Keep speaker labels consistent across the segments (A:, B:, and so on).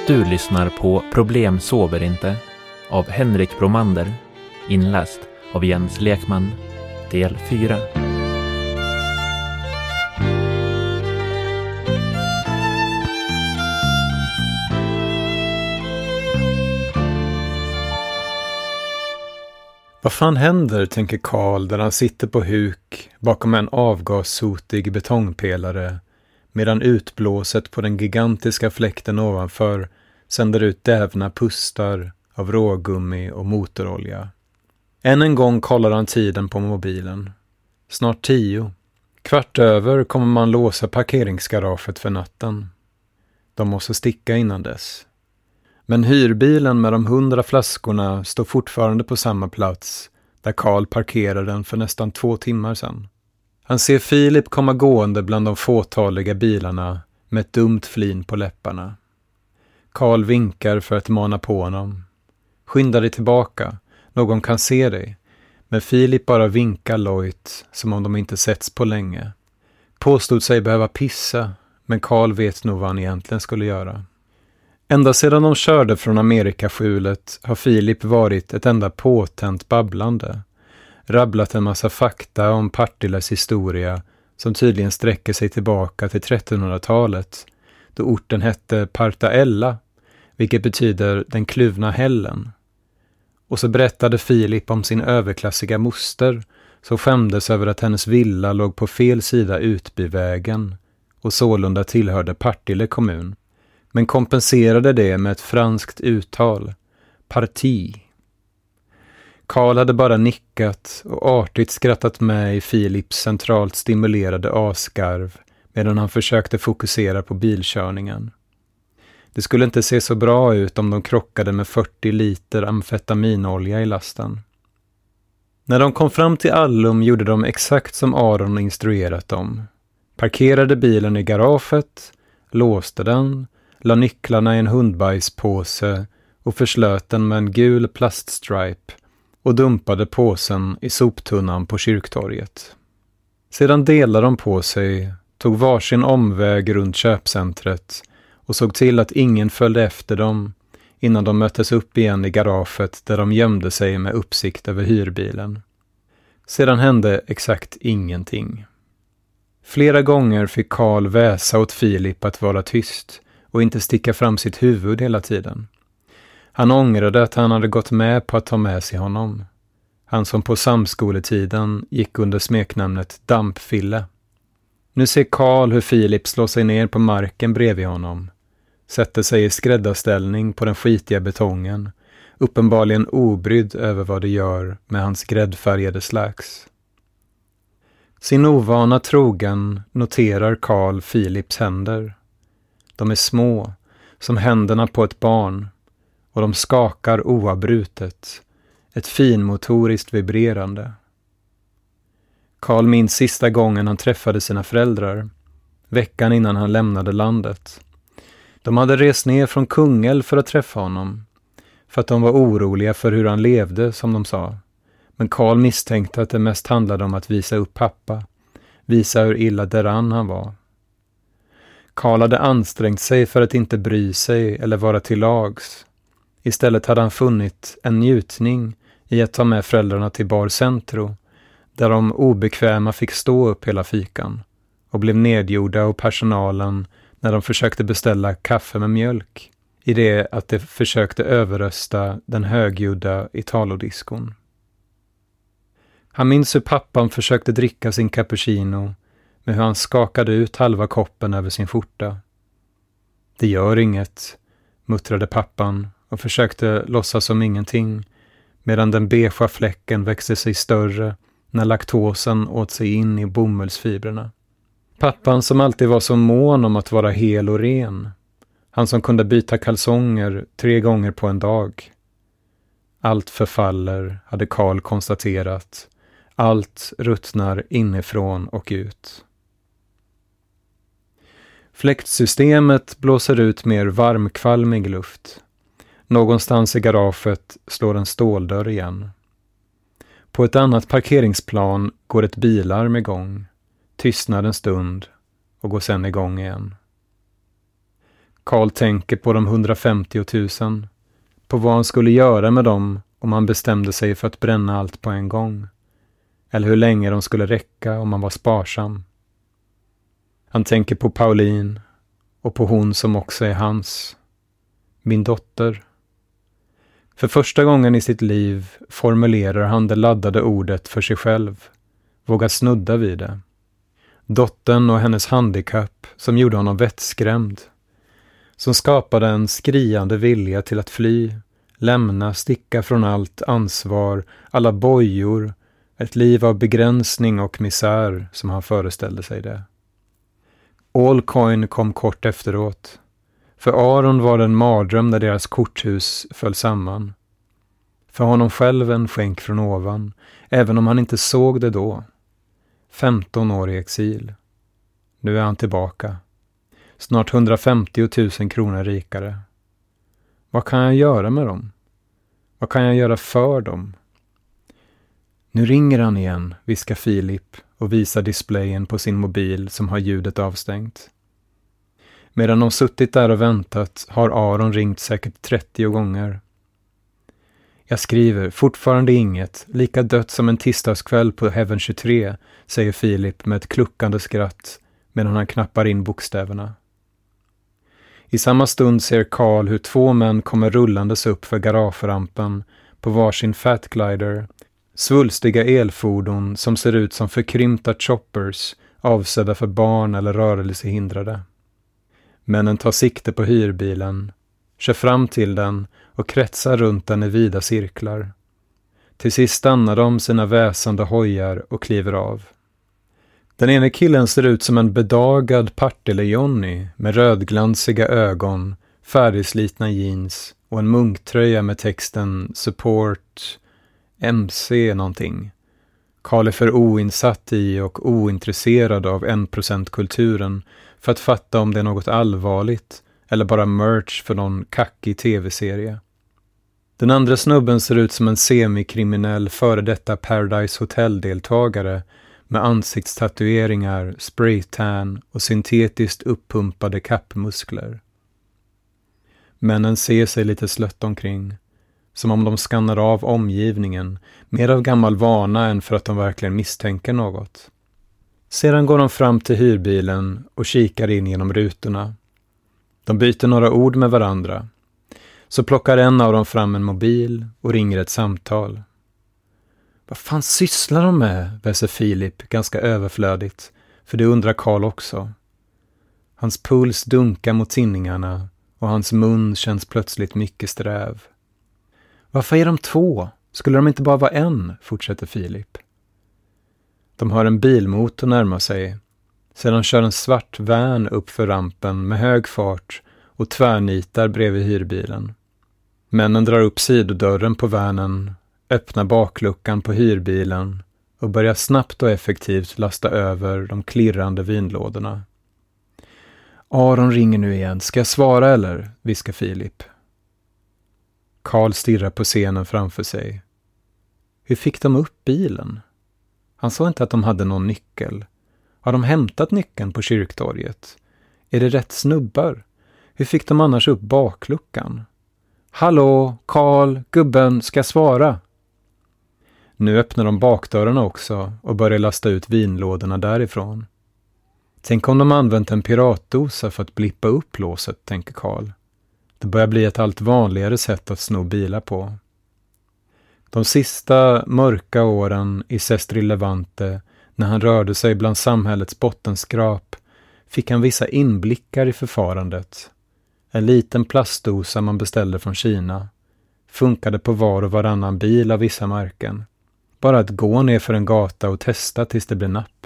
A: Du lyssnar på Problem sover inte av Henrik Bromander, inläst av Jens Lekman, del 4.
B: Vad fan händer, tänker Karl där han sitter på huk bakom en avgassotig betongpelare medan utblåset på den gigantiska fläkten ovanför sänder ut dävna pustar av rågummi och motorolja. Än en gång kollar han tiden på mobilen. Snart 10. 15:15 kommer man låsa parkeringsgaraget för natten. De måste sticka innan dess. Men hyrbilen med de 100 flaskorna står fortfarande på samma plats där Karl parkerade den för nästan 2 timmar sedan. Han ser Filip komma gående bland de fåtaliga bilarna med ett dumt flin på läpparna. Karl vinkar för att mana på honom. Skynda dig tillbaka, någon kan se dig. Men Filip bara vinkar lojt som om de inte setts på länge. Påstod sig behöva pissa, men Karl vet nog vad han egentligen skulle göra. Ända sedan de körde från Amerikaskjulet har Filip varit ett enda påtänt babblande. Rabblat en massa fakta om Partilles historia som tydligen sträcker sig tillbaka till 1300-talet då orten hette Partaella, vilket betyder den kluvna hällen. Och så berättade Filip om sin överklassiga moster som skämdes över att hennes villa låg på fel sida Utbyvägen och sålunda tillhörde Partille kommun. Men kompenserade det med ett franskt uttal, parti. Karl hade bara nickat och artigt skrattat med i Filips centralt stimulerade asgarv medan han försökte fokusera på bilkörningen. Det skulle inte se så bra ut om de krockade med 40 liter amfetaminolja i lasten. När de kom fram till Allum gjorde de exakt som Aron instruerat dem. Parkerade bilen i garaget, låste den, la nycklarna i en hundbajspåse och förslöt den med en gul plaststripe och dumpade påsen i soptunnan på kyrktorget. Sedan delade de på sig, tog varsin omväg runt köpcentret och såg till att ingen följde efter dem innan de möttes upp igen i garaget där de gömde sig med uppsikt över hyrbilen. Sedan hände exakt ingenting. Flera gånger fick Karl väsa åt Filip att vara tyst och inte sticka fram sitt huvud hela tiden. Han ångrade att han hade gått med på att ta med sig honom. Han som på samskoletiden gick under smeknamnet Dampfille. Nu ser Karl hur Filip slår sig ner på marken bredvid honom. Sätter sig i skräddarställning på den skitiga betongen. Uppenbarligen obrydd över vad det gör med hans gräddfärgade slacks. Sin ovana trogen noterar Karl Filips händer. De är små, som händerna på ett barn, och de skakar oavbrutet, ett finmotoriskt vibrerande. Karl minns sista gången han träffade sina föräldrar, veckan innan han lämnade landet. De hade rest ner från Kungälv för att träffa honom, för att de var oroliga för hur han levde, som de sa. Men Karl misstänkte att det mest handlade om att visa upp pappa, visa hur illa däran han var. Karl hade ansträngt sig för att inte bry sig eller vara till lags. Istället hade han funnit en njutning i att ta med föräldrarna till Bar Centro, där de obekväma fick stå upp hela fikan och blev nedgjorda av personalen när de försökte beställa kaffe med mjölk, i det att de försökte överrösta den högljudda Italodiskon. Han minns hur pappan försökte dricka sin cappuccino, med hur han skakade ut halva koppen över sin skjorta. Det gör inget, muttrade pappan och försökte låtsas som ingenting, medan den beigea fläcken växte sig större när laktosen åt sig in i bomullsfibrerna. Pappan som alltid var så mån om att vara hel och ren. Han som kunde byta kalsonger 3 gånger på en dag. Allt förfaller, hade Karl konstaterat. Allt ruttnar inifrån och ut. Fläktsystemet blåser ut mer varmkvalmig luft. Någonstans i garaget slår en ståldörr igen. På ett annat parkeringsplan går ett bilarm igång, tystnar en stund och går sedan igång igen. Carl tänker på de 150 000, på vad han skulle göra med dem om han bestämde sig för att bränna allt på en gång. Eller hur länge de skulle räcka om han var sparsam. Han tänker på Pauline och på hon som också är hans. Min dotter. För första gången i sitt liv formulerar han det laddade ordet för sig själv. Vågar snudda vid det. Dottern och hennes handikapp som gjorde honom vettskrämd. Som skapade en skriande vilja till att fly, lämna, sticka från allt ansvar, alla bojor, ett liv av begränsning och misär som han föreställde sig det. Allcoin kom kort efteråt. För Aron var det en mardröm när deras korthus föll samman. För honom själv en skänk från ovan, även om han inte såg det då. 15 år i exil. Nu är han tillbaka. Snart 150 000 kronor rikare. Vad kan jag göra med dem? Vad kan jag göra för dem? Nu ringer han igen, viskar Filip och visar displayen på sin mobil som har ljudet avstängt. Medan de suttit där och väntat har Aron ringt säkert 30 gånger. Jag skriver, fortfarande inget, lika dött som en tisdagskväll på Heaven 23, säger Filip med ett kluckande skratt medan han knappar in bokstäverna. I samma stund ser Carl hur 2 män kommer rullandes upp för garagerampen på varsin Fatglider, svulstiga elfordon som ser ut som förkrympta choppers avsedda för barn eller rörelsehindrade. Männen tar sikte på hyrbilen, kör fram till den och kretsar runt den i vida cirklar. Till sist stannar de sina väsande hojar och kliver av. Den ene killen ser ut som en bedagad Partille-Johnny med rödglansiga ögon, färdigslitna jeans och en munktröja med texten Support MC någonting. Carl är för oinsatt i och ointresserad av 1%-kulturen för att fatta om det är något allvarligt eller bara merch för någon kackig tv-serie. Den andra snubben ser ut som en semikriminell före detta Paradise Hotel-deltagare med ansiktstatueringar, spraytan och syntetiskt uppumpade kappmuskler. Männen ser sig lite slött omkring, som om de skannar av omgivningen, mer av gammal vana än för att de verkligen misstänker något. Sedan går de fram till hyrbilen och kikar in genom rutorna. De byter några ord med varandra. Så plockar en av dem fram en mobil och ringer ett samtal. Vad fan sysslar de med, väser Filip ganska överflödigt, för det undrar Carl också. Hans puls dunkar mot tinningarna och hans mun känns plötsligt mycket sträv. Varför är de 2? Skulle de inte bara vara en, fortsätter Filip. De hör en bilmotor närma sig. Sedan kör en svart van upp för rampen med hög fart och tvärnitar bredvid hyrbilen. Männen drar upp sidodörren på vanen, öppnar bakluckan på hyrbilen och börjar snabbt och effektivt lasta över de klirrande vinlådorna. Aron ringer nu igen. Ska jag svara eller? Viskar Filip. Carl stirrar på scenen framför sig. Hur fick de upp bilen? Han sa inte att de hade någon nyckel. Har de hämtat nyckeln på kyrktorget? Är det rätt snubbar? Hur fick de annars upp bakluckan? Hallå, Carl, gubben, ska jag svara? Nu öppnar de bakdörrarna också och börjar lasta ut vinlådorna därifrån. Tänk om de använt en piratdosa för att blippa upp låset, tänker Carl. Det börjar bli ett allt vanligare sätt att sno bilar på. De sista mörka åren i Sestri Levante, när han rörde sig bland samhällets bottenskrap, fick han vissa inblickar i förfarandet. En liten plastdosa man beställde från Kina funkade på var och varannan bil av vissa märken. Bara att gå ner för en gata och testa tills det blev napp.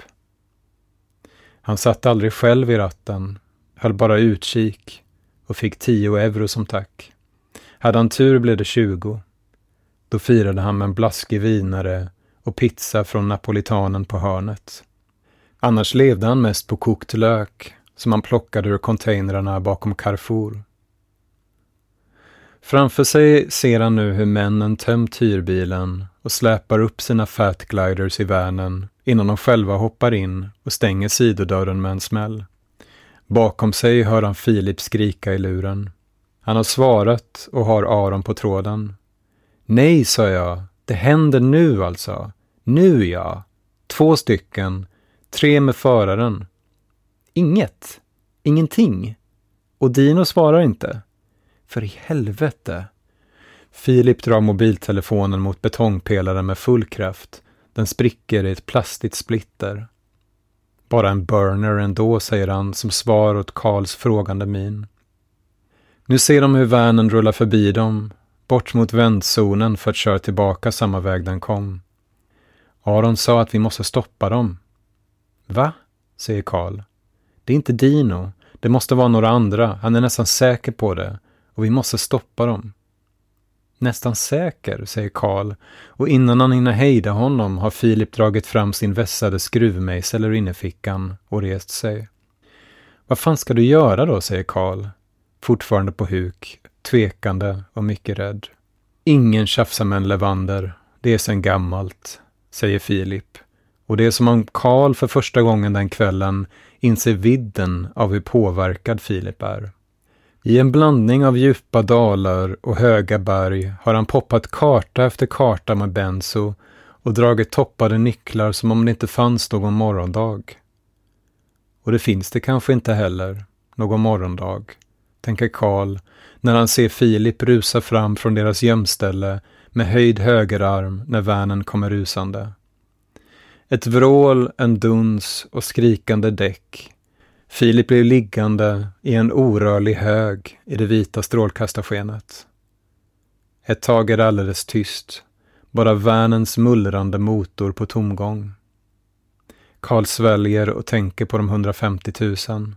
B: Han satt aldrig själv i ratten, höll bara utkik och fick 10 euro som tack. Hade han tur blev det 20. Då firade han med en blaskig vinare och pizza från napolitanen på hörnet. Annars levde han mest på kokt lök som han plockade ur containrarna bakom Carrefour. Framför sig ser han nu hur männen tömt hyrbilen och släpar upp sina Fatgliders i vanen innan de själva hoppar in och stänger sidodörren med en smäll. Bakom sig hör han Filip skrika i luren. Han har svarat och har Aron på tråden. Nej, sa jag. Det händer nu alltså. Nu ja. 2 stycken. 3 med föraren. Inget. Ingenting. Och Dino svarar inte. För i helvete. Filip drar mobiltelefonen mot betongpelaren med full kraft. Den spricker i ett plastigt splitter. Bara en burner ändå, säger han som svar åt Karls frågande min. Nu ser de hur vanen rullar förbi dem, bort mot vändzonen för att köra tillbaka samma väg den kom. Aron sa att vi måste stoppa dem. Va? Säger Karl. Det är inte Dino. Det måste vara några andra. Han är nästan säker på det. Och vi måste stoppa dem. Nästan säker, säger Karl. Och innan han hinner hejda honom har Filip dragit fram sin vässade skruvmejsel ur innerfickan och rest sig. Vad fan ska du göra då, säger Karl. Fortfarande på huk, tvekande och mycket rädd. Ingen tjafsar med en Levander. Det är sen gammalt, säger Filip. Och det är som om Karl för första gången den kvällen inser vidden av hur påverkad Filip är. I en blandning av djupa dalar och höga berg har han poppat karta efter karta med benzo och dragit toppade nycklar som om det inte fanns någon morgondag. Och det finns det kanske inte heller, någon morgondag, tänker Karl när han ser Filip rusa fram från deras gömställe med höjd högerarm när vanen kommer rusande. Ett vrål, en duns och skrikande däck. Filip blev liggande i en orörlig hög i det vita strålkastarskenet. Ett tag är det alldeles tyst, bara vanens mullrande motor på tomgång. Karl sväljer och tänker på de 150 000.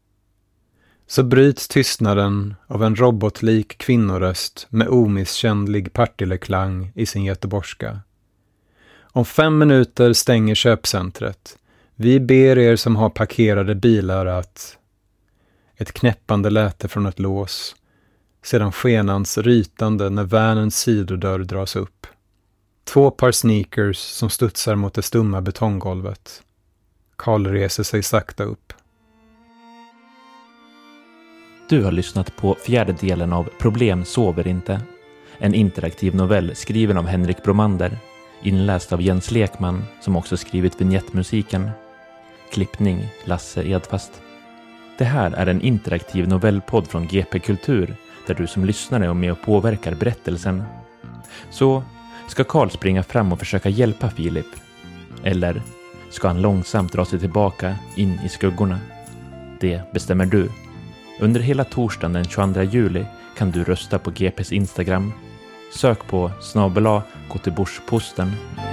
B: Så bryts tystnaden av en robotlik kvinnoröst med omisskännlig Partille-klang i sin göteborgska. Om 5 minuter stänger köpcentret. Vi ber er som har parkerade bilar att... Ett knäppande läte från ett lås. Sedan skenans rytande när vanens sidodörr dras upp. 2 par sneakers som studsar mot det stumma betonggolvet. Karl reser sig sakta upp.
A: Du har lyssnat på 4:e delen av Problem sover inte. En interaktiv novell skriven av Henrik Bromander. Inläst av Jens Lekman som också skrivit vignettmusiken. Klippning Lasse Edfast. Det här är en interaktiv novellpodd från GP Kultur där du som lyssnare är med och påverkar berättelsen. Så ska Karl springa fram och försöka hjälpa Filip? Eller ska han långsamt dra sig tillbaka in i skuggorna? Det bestämmer du. Under hela torsdagen den 22 juli kan du rösta på GPs Instagram. Sök på @Göteborgsposten.